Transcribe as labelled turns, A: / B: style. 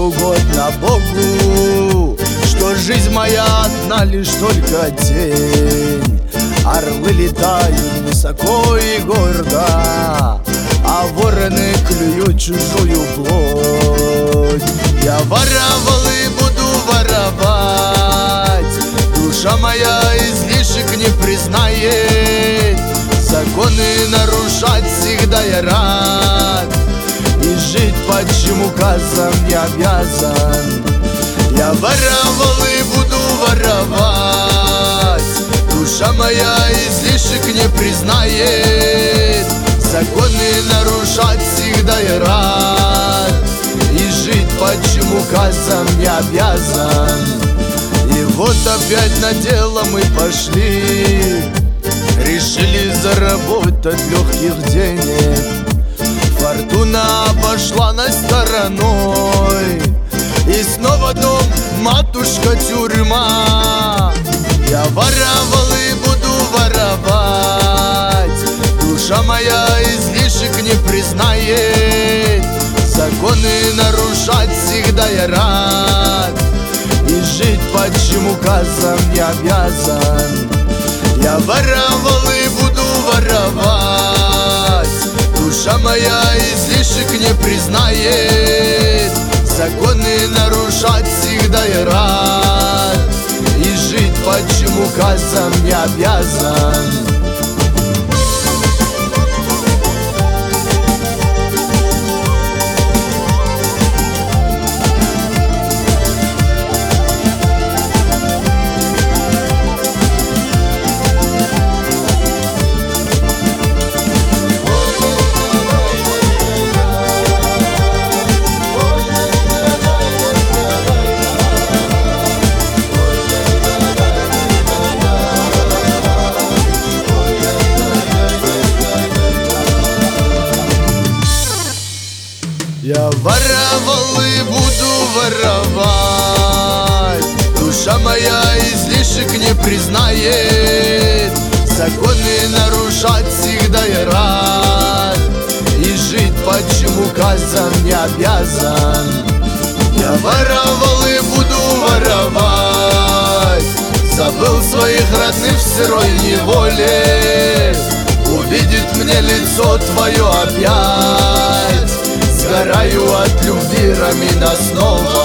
A: угодно Богу, что жизнь моя одна лишь только тень. Орлы летают высоко и гордо, а вороны клюют чужую плоть. Я воровал и буду воровать, душа моя излишек не признает. Законы нарушать всегда я рад, и жить по чьим указам не обязан. Я воровал и буду воровать, душа моя излишек не признает. Законы нарушать всегда я рад, и жить по чьим указам не обязан. И вот опять на дело мы пошли, решили заработать легких денег. Фортуна обошла нас стороной, и снова дом, матушка, тюрьма. Я воровал и буду воровать, душа моя излишек не признает. Законы нарушать всегда я рад, и жить по чьим указам не обязан. Я воровал и буду воровать, душа моя излишек не признает. Законы нарушать всегда я рад, и жить по чьим указам не обязан. Я воровал и буду воровать, душа моя излишек не признает. Законы нарушать всегда я рад, и жить по чьим указам не обязан. Я воровал и буду воровать, забыл своих родных в сырой неволе. Увидит мне лицо твое опять, сгораю от любви, Рамина, снова.